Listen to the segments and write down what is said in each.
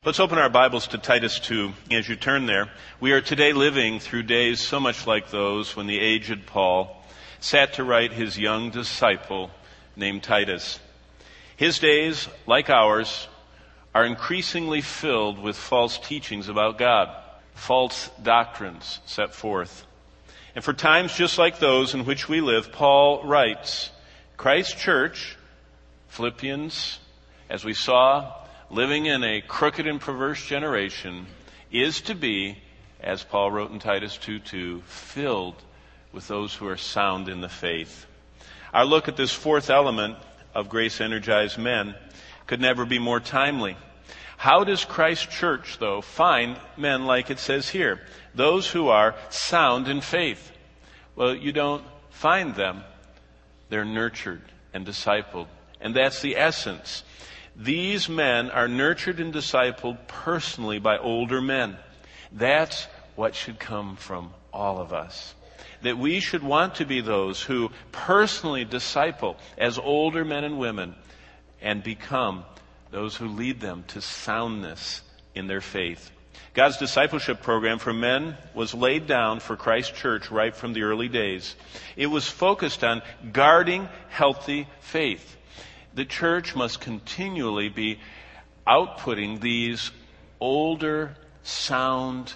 Let's open our Bibles to Titus 2. As you turn there, we are today living through days so much like those when the aged Paul sat to write his young disciple named Titus. His days, like ours, are increasingly filled with false teachings about God, false doctrines set forth. And for times just like those in which we live, Paul writes, Christ Church, Philippians, as we saw, living in a crooked and perverse generation, is to be, as Paul wrote in Titus 2:2, filled with those who are sound in the faith. Our look at this fourth element of grace-energized men could never be more timely. How does Christ Church, though, find men like it says here, those who are sound in faith? Well, you don't find them. They're nurtured and discipled. And that's the essence. These men are nurtured and discipled personally by older men. That's what should come from all of us. That we should want to be those who personally disciple as older men and women and become those who lead them to soundness in their faith. God's discipleship program for men was laid down for Christ Church right from the early days. It was focused on guarding healthy faith. The church must continually be outputting these older, sound,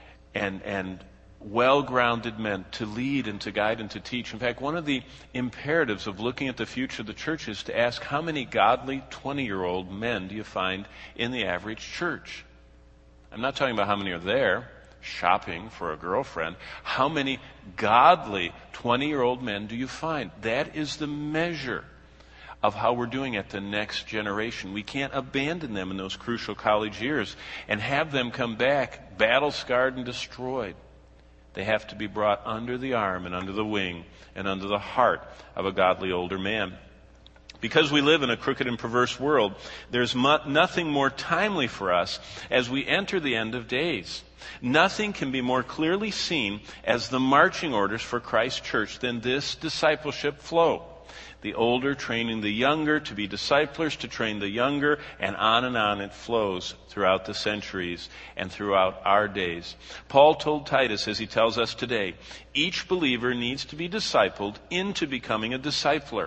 and well-grounded men to lead and to guide and to teach. In fact, one of the imperatives of looking at the future of the church is to ask how many godly 20-year-old men do you find in the average church? I'm not talking about how many are there shopping for a girlfriend. How many godly 20-year-old men do you find? That is the measure of how we're doing at the next generation. We can't abandon them in those crucial college years and have them come back battle-scarred and destroyed. They have to be brought under the arm and under the wing and under the heart of a godly older man. Because we live in a crooked and perverse world, there's nothing more timely for us as we enter the end of days. Nothing can be more clearly seen as the marching orders for Christ's church than this discipleship flow. The older training the younger to be disciplers, to train the younger, and on it flows throughout the centuries and throughout our days. Paul told Titus, as he tells us today, each believer needs to be discipled into becoming a discipler.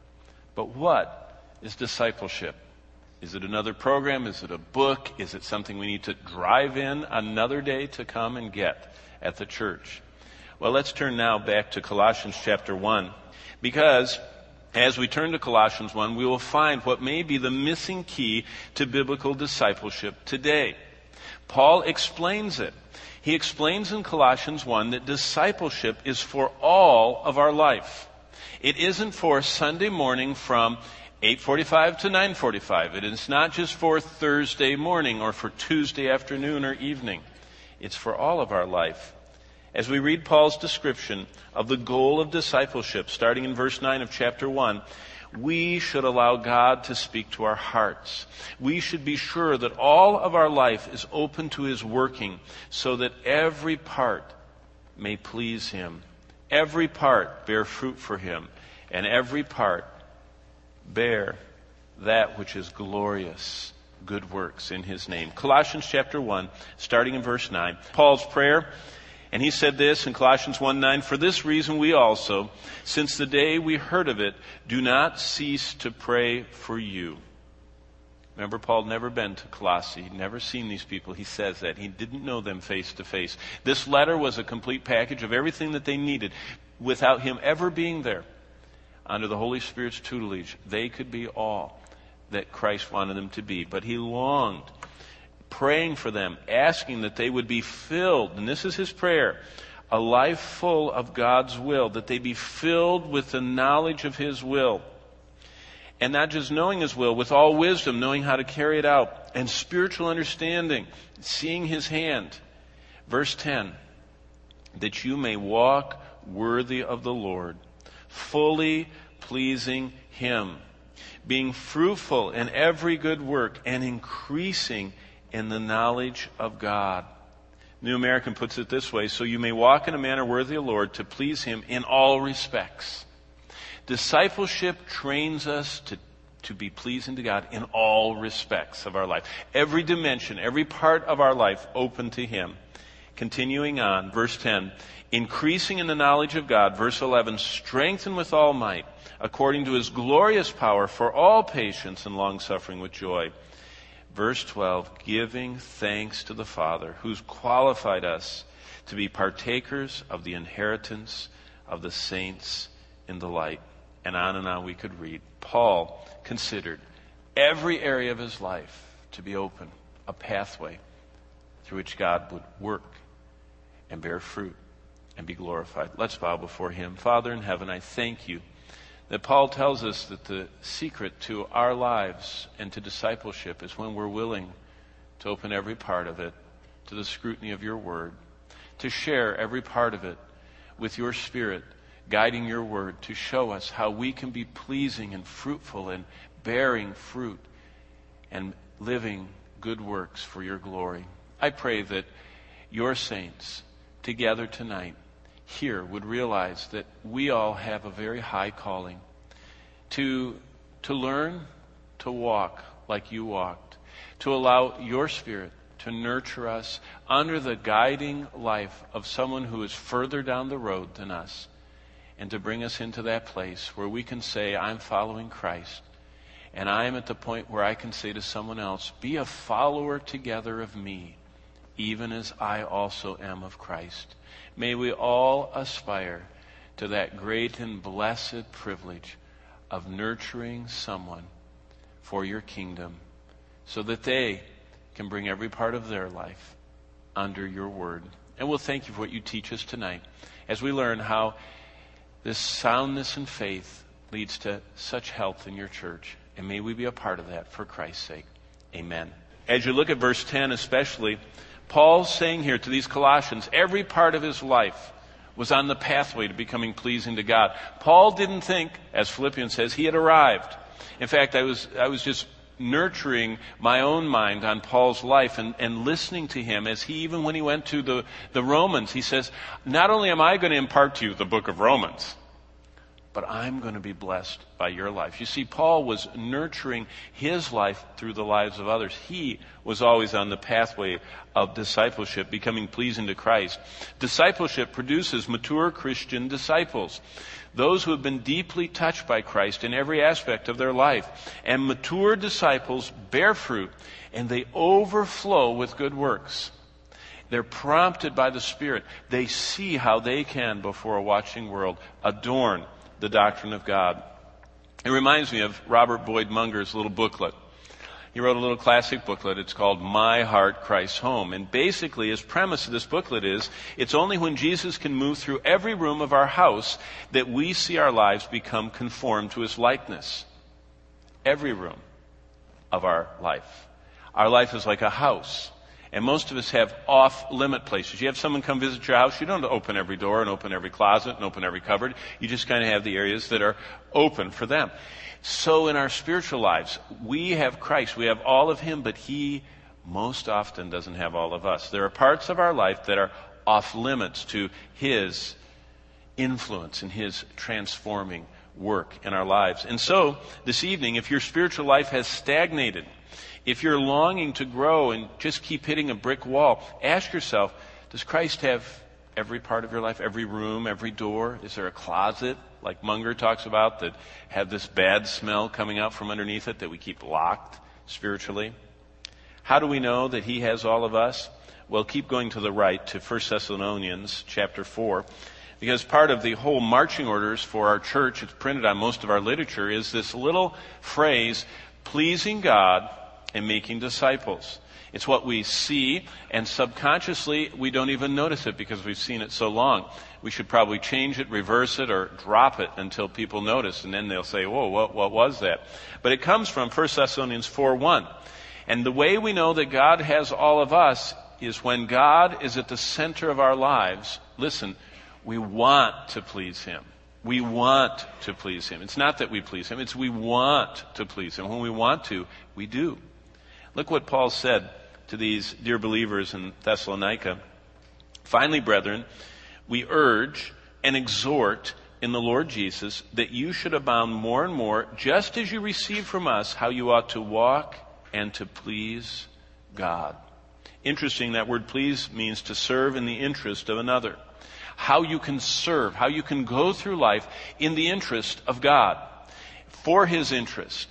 But what is discipleship? Is it another program? Is it a book? Is it something we need to drive in another day to come and get at the church? Well, let's turn now back to Colossians chapter 1, because as we turn to Colossians 1, we will find what may be the missing key to biblical discipleship today. Paul explains it. He explains in Colossians 1 that discipleship is for all of our life. It isn't for Sunday morning from 8:45 to 9:45. It is not just for Thursday morning or for Tuesday afternoon or evening. It's for all of our life. As we read Paul's description of the goal of discipleship, starting in verse 9 of chapter 1, we should allow God to speak to our hearts. We should be sure that all of our life is open to His working so that every part may please Him. Every part bear fruit for Him, and every part bear that which is glorious, good works in His name. Colossians chapter 1, starting in verse 9, Paul's prayer. And he said this in Colossians 1:9, for this reason we also, since the day we heard of it, do not cease to pray for you. Remember, Paul had never been to Colossae. He'd never seen these people. He says that. He didn't know them face to face. This letter was a complete package of everything that they needed. Without him ever being there, under the Holy Spirit's tutelage, they could be all that Christ wanted them to be. But he longed, praying for them, asking that they would be filled, and this is his prayer, a life full of God's will, that they be filled with the knowledge of His will. And not just knowing His will, with all wisdom, knowing how to carry it out, and spiritual understanding, seeing His hand. Verse 10, that you may walk worthy of the Lord, fully pleasing Him, being fruitful in every good work, and increasing in the knowledge of God. New American puts it this way, so you may walk in a manner worthy of the Lord to please Him in all respects. Discipleship trains us to to be pleasing to God in all respects of our life. Every dimension, every part of our life open to Him. Continuing on, verse 10, increasing in the knowledge of God. Verse 11, strengthened with all might, according to His glorious power, for all patience and long-suffering with joy. Verse 12, giving thanks to the Father, who's qualified us to be partakers of the inheritance of the saints in the light. And on we could read. Paul considered every area of his life to be open, a pathway through which God would work and bear fruit and be glorified. Let's bow before Him. Father in heaven, I thank You that Paul tells us that the secret to our lives and to discipleship is when we're willing to open every part of it to the scrutiny of Your Word, to share every part of it with Your Spirit, guiding Your Word to show us how we can be pleasing and fruitful and bearing fruit and living good works for Your glory. I pray that Your saints together tonight here would realize that we all have a very high calling to learn to walk like You walked, to allow Your Spirit to nurture us under the guiding life of someone who is further down the road than us, and to bring us into that place where we can say, I'm following Christ, and I am at the point where I can say to someone else, be a follower together of me, even as I also am of Christ. May we all aspire to that great and blessed privilege of nurturing someone for Your kingdom, so that they can bring every part of their life under Your Word. And we'll thank You for what You teach us tonight as we learn how this soundness in faith leads to such health in Your church. And may we be a part of that for Christ's sake. Amen. As you look at verse 10 especially, Paul's saying here to these Colossians, every part of his life was on the pathway to becoming pleasing to God. Paul didn't think, as Philippians says, he had arrived. In fact, I was just nurturing my own mind on Paul's life and listening to him as even when he went to the Romans, he says, not only am I going to impart to you the book of Romans, but I'm going to be blessed by your life. You see, Paul was nurturing his life through the lives of others. He was always on the pathway of discipleship, becoming pleasing to Christ. Discipleship produces mature Christian disciples, those who have been deeply touched by Christ in every aspect of their life. And mature disciples bear fruit, and they overflow with good works. They're prompted by the Spirit. They see how they can, before a watching world, adorn the doctrine of God. It reminds me of Robert Boyd Munger's little booklet. He wrote a little classic booklet. It's called My Heart, Christ's Home. And basically, his premise of this booklet is, it's only when Jesus can move through every room of our house that we see our lives become conformed to His likeness. Every room of our life. Our life is like a house. And most of us have off-limit places. You have someone come visit your house, you don't open every door and open every closet and open every cupboard. You just kind of have the areas that are open for them. So in our spiritual lives, we have Christ. We have all of Him, but He most often doesn't have all of us. There are parts of our life that are off-limits to His influence and His transforming work in our lives. And so, this evening, if your spiritual life has stagnated, if you're longing to grow and just keep hitting a brick wall, ask yourself, does Christ have every part of your life, every room, every door? Is there a closet, like Munger talks about, that had this bad smell coming out from underneath it that we keep locked spiritually? How do we know that He has all of us? Well, keep going to the right to 1 Thessalonians chapter 4. Because part of the whole marching orders for our church, it's printed on most of our literature, is this little phrase, pleasing God and making disciples. It's what we see, and subconsciously we don't even notice it because we've seen it so long. We should probably change it, reverse it, or drop it until people notice, and then they'll say, whoa, what was that? But it comes from 1 Thessalonians 4:1. And the way we know that God has all of us is when God is at the center of our lives. Listen, we want to please Him. We want to please Him. It's not that we please Him, it's we want to please Him. When we want to, we do. Look what Paul said to these dear believers in Thessalonica. Finally, brethren, we urge and exhort in the Lord Jesus, that you should abound more and more, just as you receive from us how you ought to walk and to please God. Interesting, that word please means to serve in the interest of another. How you can serve, how you can go through life in the interest of God, for His interest,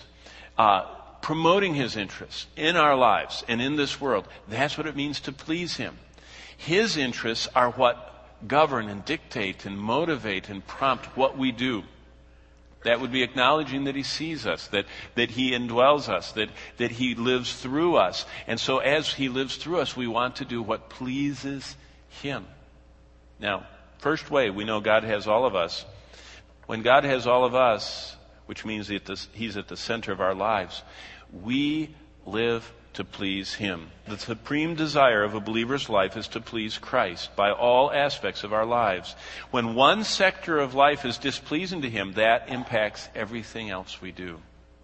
promoting His interest in our lives and in this world. That's what it means to please Him. His interests are what govern and dictate and motivate and prompt what we do. That would be acknowledging that He sees us, that He indwells us, that He lives through us. And so as He lives through us, we want to do what pleases Him. Now, first way we know God has all of us. When God has all of us, which means that He's at the center of our lives, we live to please Him. The supreme desire of a believer's life is to please Christ by all aspects of our lives. When one sector of life is displeasing to Him, that impacts everything else we do.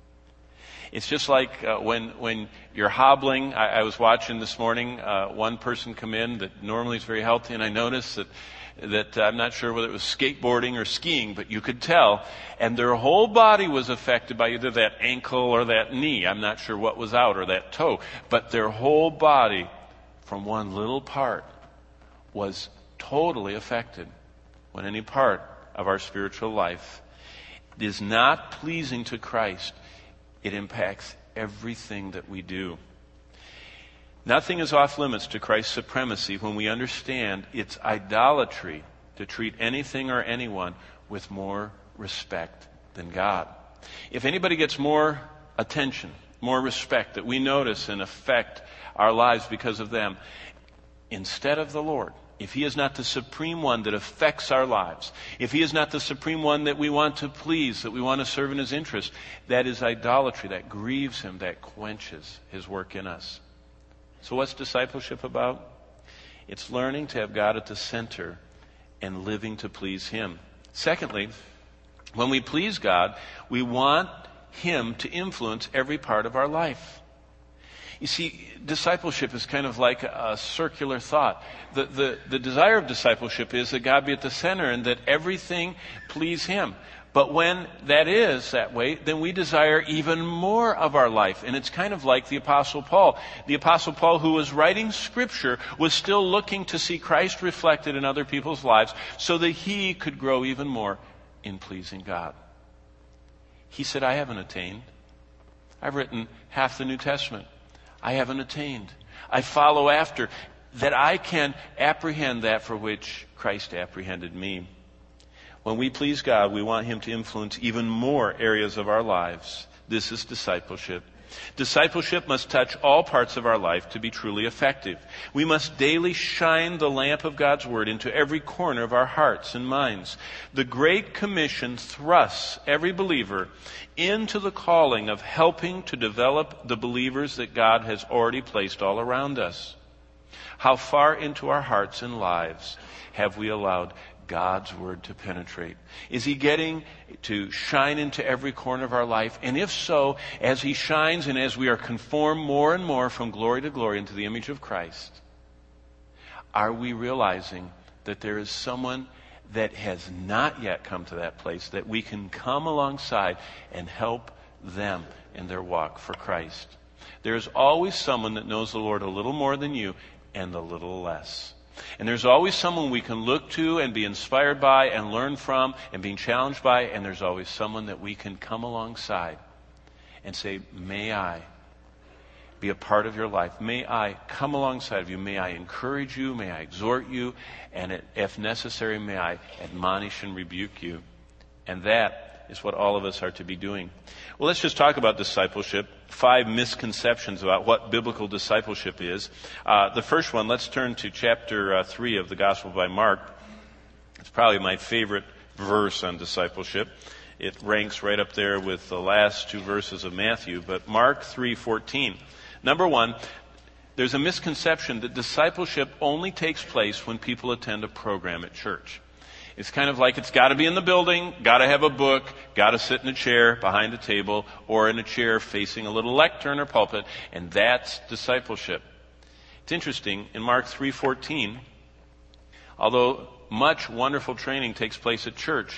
It's just like when you're hobbling. I was watching this morning one person come in that normally is very healthy, and I noticed that I'm not sure whether it was skateboarding or skiing, but you could tell, and their whole body was affected by either that ankle or that knee. I'm not sure what was out, or that toe, but their whole body from one little part was totally affected. When any part of our spiritual life is not pleasing to Christ, it impacts everything that we do. Nothing is off limits to Christ's supremacy when we understand it's idolatry to treat anything or anyone with more respect than God. If anybody gets more attention, more respect that we notice and affect our lives because of them, instead of the Lord, if He is not the supreme one that affects our lives, if He is not the supreme one that we want to please, that we want to serve in His interest, that is idolatry. That grieves Him, that quenches His work in us. So what's discipleship about? It's learning to have God at the center and living to please Him. Secondly, when we please God, we want Him to influence every part of our life. You see, discipleship is kind of like a circular thought. The desire of discipleship is that God be at the center and that everything please Him. But when that is that way, then we desire even more of our life. And it's kind of like the Apostle Paul. The Apostle Paul, who was writing Scripture, was still looking to see Christ reflected in other people's lives so that he could grow even more in pleasing God. He said, I haven't attained. I've written half the New Testament. I haven't attained. I follow after, that I can apprehend that for which Christ apprehended me. When we please God, we want Him to influence even more areas of our lives. This is discipleship. Discipleship must touch all parts of our life to be truly effective. We must daily shine the lamp of God's Word into every corner of our hearts and minds. The Great Commission thrusts every believer into the calling of helping to develop the believers that God has already placed all around us. How far into our hearts and lives have we allowed God's Word to penetrate? Is He getting to shine into every corner of our life? And if so, as He shines and as we are conformed more and more from glory to glory into the image of Christ, are we realizing that there is someone that has not yet come to that place, that we can come alongside and help them in their walk for Christ? There is always someone that knows the Lord a little more than you and a little less. And there's always someone we can look to and be inspired by and learn from and being challenged by. And there's always someone that we can come alongside and say, may I be a part of your life? May I come alongside of you? May I encourage you? May I exhort you? And if necessary, may I admonish and rebuke you? And that is what all of us are to be doing. Well, let's just talk about discipleship. 5 misconceptions about what biblical discipleship is. The first one, let's turn to chapter 3 of the Gospel by Mark. It's probably my favorite verse on discipleship. It ranks right up there with the last 2 verses of Matthew. But Mark 3:14. Number 1, there's a misconception that discipleship only takes place when people attend a program at church. It's kind of like it's got to be in the building, got to have a book, got to sit in a chair behind a table or in a chair facing a little lectern or pulpit, and that's discipleship. It's interesting, in Mark 3:14, although much wonderful training takes place at church,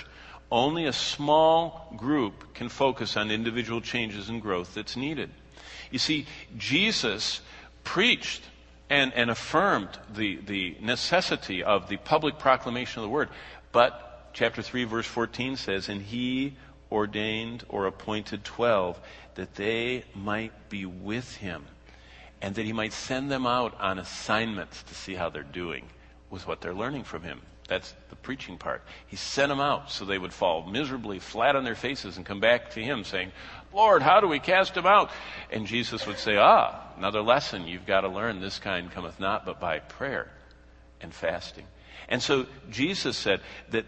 Only a small group can focus on individual changes and growth that's needed. You see, Jesus preached and affirmed the necessity of the public proclamation of the word. But chapter 3, verse 14 says, and he ordained or appointed 12 that they might be with him and that he might send them out on assignments to see how they're doing with what they're learning from him. That's the preaching part. He sent them out so they would fall miserably flat on their faces and come back to him saying, Lord, how do we cast them out? And Jesus would say, another lesson you've got to learn. This kind cometh not but by prayer and fasting. And so Jesus said that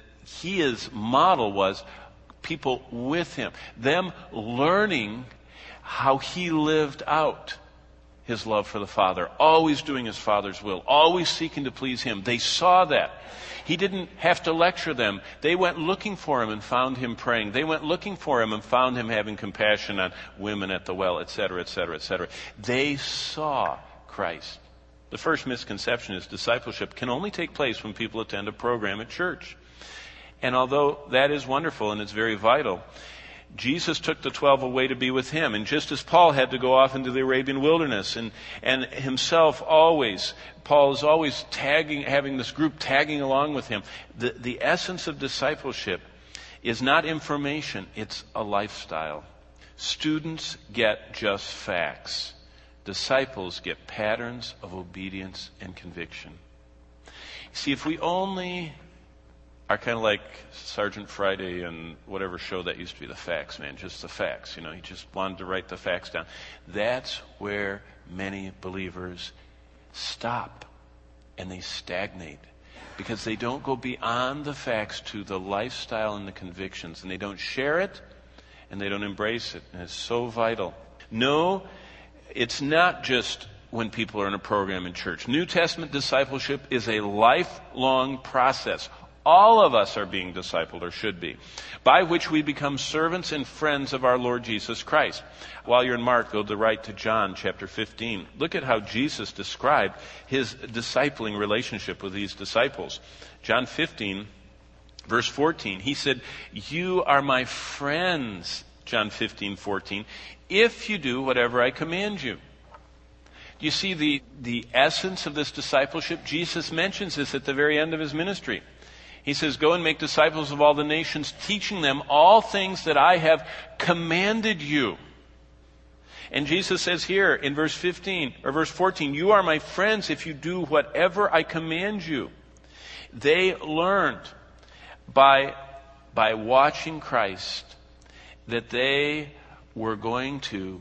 his model was people with him, them learning how he lived out his love for the Father, always doing his Father's will, always seeking to please him. They saw that. He didn't have to lecture them. They went looking for him and found him praying. They went looking for him and found him having compassion on women at the well, etc., etc., etc. They saw Christ. The first misconception is discipleship can only take place when people attend a program at church. And although that is wonderful and it's very vital, Jesus took the 12 away to be with him. And just as Paul had to go off into the Arabian wilderness and himself always, Paul is always having this group tagging along with him. The essence of discipleship is not information, it's a lifestyle. Students get just facts. Disciples get patterns of obedience and conviction. See, if we only are kind of like Sergeant Friday and whatever show that used to be, the facts, man, just the facts. He just wanted to write the facts down. That's where many believers stop and they stagnate because they don't go beyond the facts to the lifestyle and the convictions, and they don't share it and they don't embrace it. And it's so vital. No, it's not just when people are in a program in church. New Testament discipleship is a lifelong process. All of us are being discipled, or should be, by which we become servants and friends of our Lord Jesus Christ. While you're in Mark, go to the right to John chapter 15. Look at how Jesus described his discipling relationship with these disciples. John 15, verse 14, he said, you are my friends, John 15:14, if you do whatever I command you. Do you see the essence of this discipleship? Jesus mentions this at the very end of his ministry. He says, go and make disciples of all the nations, teaching them all things that I have commanded you. And Jesus says here in verse 14, you are my friends if you do whatever I command you. They learned by watching Christ that they were going to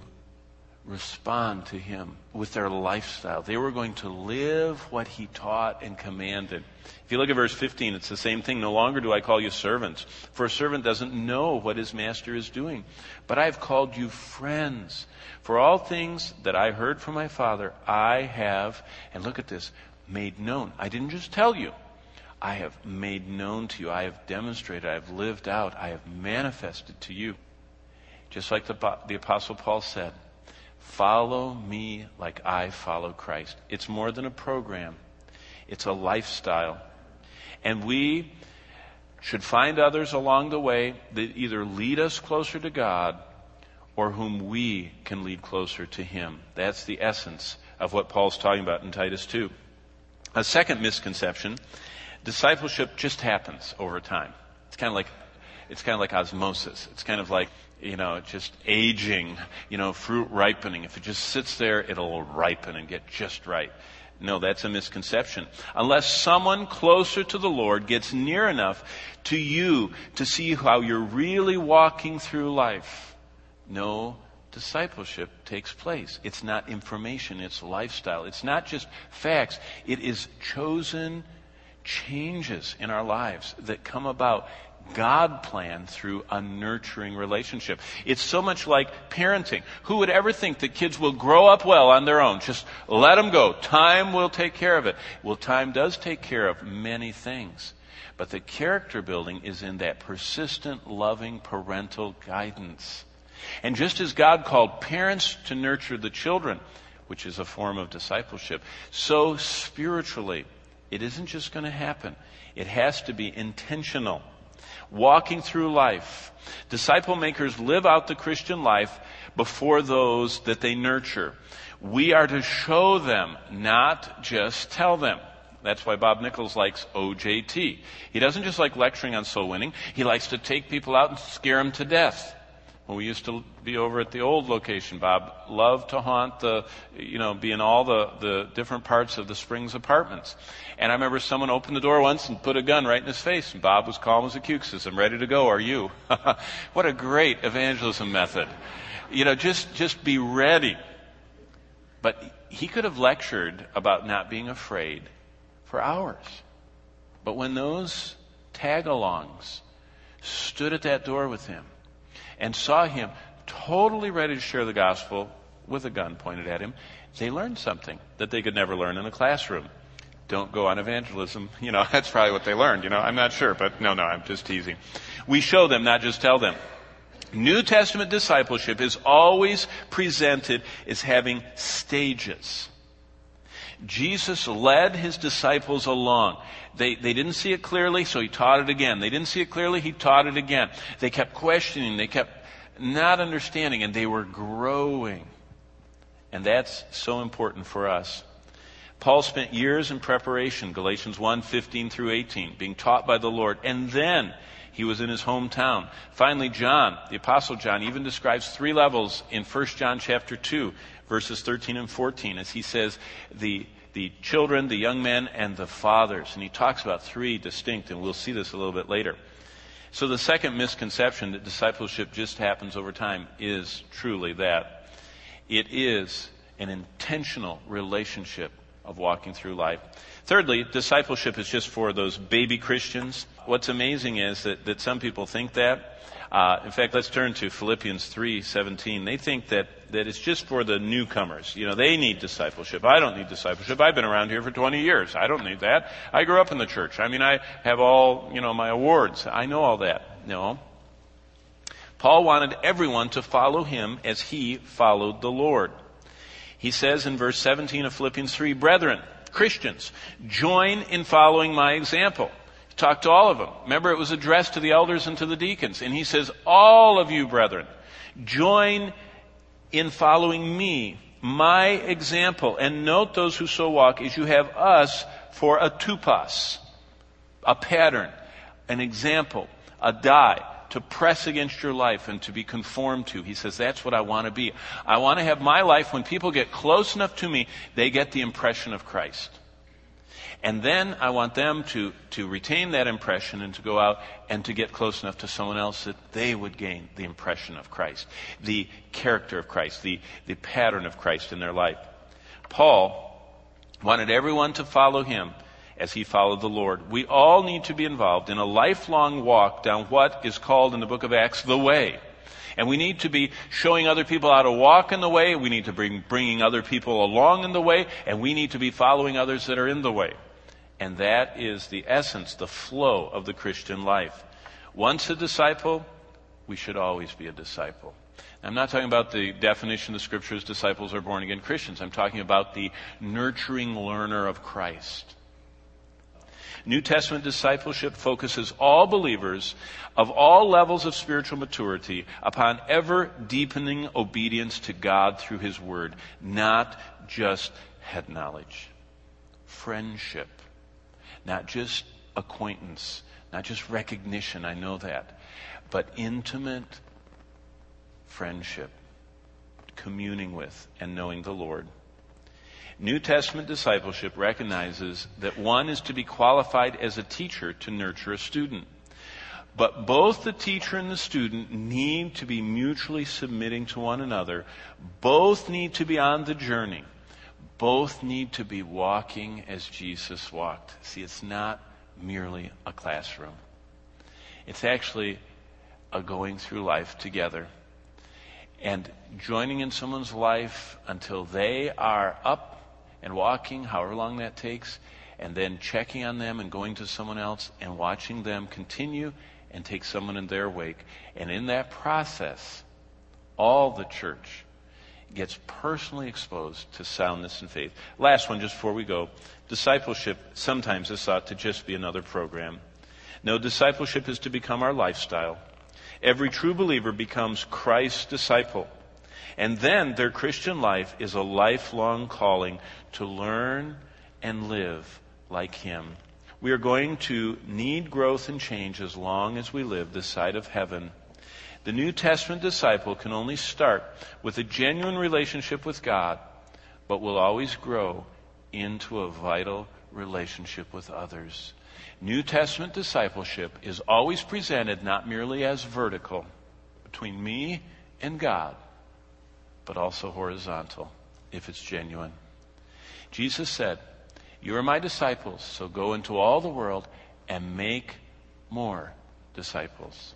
respond to him with their lifestyle. They were going to live what he taught and commanded. If you look at verse 15, it's the same thing. No longer do I call you servants, for a servant doesn't know what his master is doing. But I have called you friends. For all things that I heard from my Father, I have, and look at this, made known. I didn't just tell you. I have made known to you. I have demonstrated. I have lived out. I have manifested to you. Just like the Apostle Paul said, follow me like I follow Christ. It's more than a program. It's a lifestyle. And we should find others along the way that either lead us closer to God or whom we can lead closer to him. That's the essence of what Paul's talking about in Titus 2. A second misconception, discipleship just happens over time. It's kind of like osmosis. It's kind of like, just aging, fruit ripening. If it just sits there, it'll ripen and get just right. No, that's a misconception. Unless someone closer to the Lord gets near enough to you to see how you're really walking through life, no discipleship takes place. It's not information, it's lifestyle. It's not just facts. It is chosen changes in our lives that come about God planned through a nurturing relationship. It's so much like parenting. Who would ever think that kids will grow up well on their own? Just let them go. Time will take care of it. Well, time does take care of many things. But the character building is in that persistent, loving, parental guidance. And just as God called parents to nurture the children, which is a form of discipleship, so spiritually, it isn't just going to happen. It has to be intentional. Walking through life. Disciple makers live out the Christian life before those that they nurture. We are to show them, not just tell them. That's why Bob Nichols likes OJT. He doesn't just like lecturing on soul winning. He likes to take people out and scare them to death. When we used to be over at the old location, Bob loved to haunt be in all the different parts of the Springs apartments. And I remember someone opened the door once and put a gun right in his face. And Bob was calm as a cuke, says, "I'm ready to go. Are you?" What a great evangelism method. Just be ready. But he could have lectured about not being afraid for hours. But when those tag-alongs stood at that door with him and saw him totally ready to share the gospel with a gun pointed at him, they learned something that they could never learn in a classroom. Don't go on evangelism. That's probably what they learned. I'm not sure, but no, I'm just teasing. We show them, not just tell them. New Testament discipleship is always presented as having stages. Jesus led his disciples along. They didn't see it clearly, so he taught it again. They didn't see it clearly, he taught it again. They kept questioning, they kept not understanding, and they were growing. And that's so important for us. Paul spent years in preparation, Galatians 1:15 through 18, being taught by the Lord. And then he was in his hometown. Finally, John, the Apostle John, even describes 3 levels in 1 John chapter 2, verses 13 and 14, as he says the children, the young men, and the fathers. And he talks about 3 distinct, and we'll see this a little bit later. So the second misconception that discipleship just happens over time is truly that. It is an intentional relationship of walking through life. Thirdly, discipleship is just for those baby Christians. What's amazing is that some people think that. In fact, let's turn to Philippians 3:17. They think that it's just for the newcomers. They need discipleship. I don't need discipleship. I've been around here for 20 years. I don't need that. I grew up in the church. I have all, my awards. I know all that. No. Paul wanted everyone to follow him as he followed the Lord. He says in verse 17 of Philippians 3, "Brethren, Christians, join in following my example." He talked to all of them. Remember, it was addressed to the elders and to the deacons. And he says, "All of you, brethren, join in following me, my example, and note those who so walk as you have us for a tupas, a pattern, an example, a die, to press against your life and to be conformed to." He says, that's what I want to be. I want to have my life, when people get close enough to me, they get the impression of Christ. And then I want them to retain that impression and to go out and to get close enough to someone else that they would gain the impression of Christ, the character of Christ, the pattern of Christ in their life. Paul wanted everyone to follow him as he followed the Lord. We all need to be involved in a lifelong walk down what is called in the book of Acts the way. And we need to be showing other people how to walk in the way. We need to be bringing other people along in the way. And we need to be following others that are in the way. And that is the essence, the flow of the Christian life. Once a disciple, we should always be a disciple. I'm not talking about the definition of the scriptures, disciples are born again Christians. I'm talking about the nurturing learner of Christ. New Testament discipleship focuses all believers of all levels of spiritual maturity upon ever deepening obedience to God through his word, not just head knowledge. Friendship, not just acquaintance, not just recognition, I know that, but intimate friendship, communing with and knowing the Lord. New Testament discipleship recognizes that one is to be qualified as a teacher to nurture a student. But both the teacher and the student need to be mutually submitting to one another. Both need to be on the journey. Both need to be walking as Jesus walked. See, it's not merely a classroom. It's actually a going through life together. And joining in someone's life until they are up and walking, however long that takes, and then checking on them and going to someone else and watching them continue and take someone in their wake. And in that process, all the church gets personally exposed to soundness and faith. Last one, just before we go. Discipleship sometimes is thought to just be another program. No, discipleship is to become our lifestyle. Every true believer becomes Christ's disciple. And then their Christian life is a lifelong calling to learn and live like Him. We are going to need growth and change as long as we live this side of heaven. The New Testament disciple can only start with a genuine relationship with God, but will always grow into a vital relationship with others. New Testament discipleship is always presented not merely as vertical, between me and God, but also horizontal, if it's genuine. Jesus said, "You are my disciples, so go into all the world and make more disciples."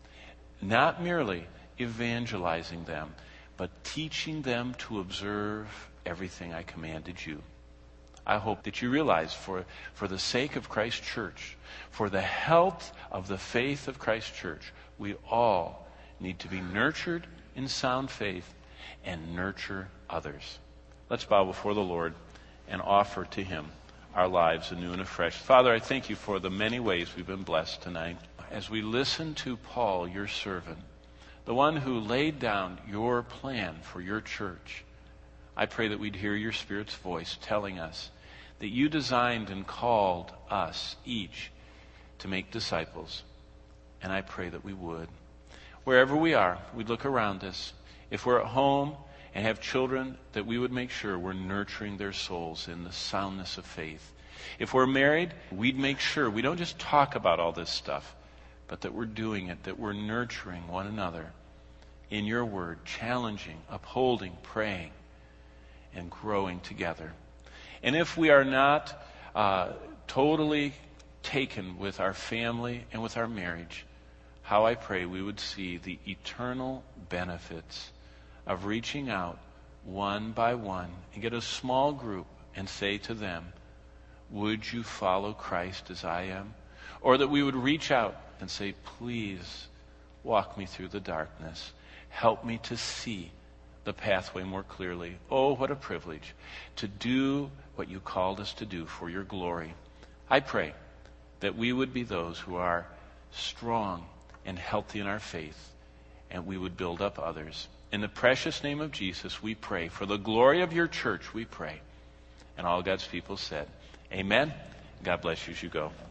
Not merely evangelizing them, but teaching them to observe everything I commanded you. I hope that you realize for the sake of Christ's church, for the health of the faith of Christ's church, we all need to be nurtured in sound faith and nurture others. Let's bow before the Lord and offer to Him our lives anew and afresh. Father, I thank you for the many ways we've been blessed tonight. As we listen to Paul, your servant, the one who laid down your plan for your church, I pray that we'd hear your Spirit's voice telling us that you designed and called us each to make disciples. And I pray that we would. Wherever we are, we'd look around us. If we're at home and have children, that we would make sure we're nurturing their souls in the soundness of faith. If we're married, we'd make sure we don't just talk about all this stuff, but that we're doing it, that we're nurturing one another in your word, challenging, upholding, praying, and growing together. And if we are not totally taken with our family and with our marriage, how I pray we would see the eternal benefits of reaching out one by one and get a small group and say to them, "Would you follow Christ as I am?" Or that we would reach out and say, "Please walk me through the darkness. Help me to see the pathway more clearly." Oh, what a privilege to do what you called us to do for your glory. I pray that we would be those who are strong and healthy in our faith, and we would build up others. In the precious name of Jesus, we pray. For the glory of your church, we pray. And all God's people said, amen. God bless you as you go.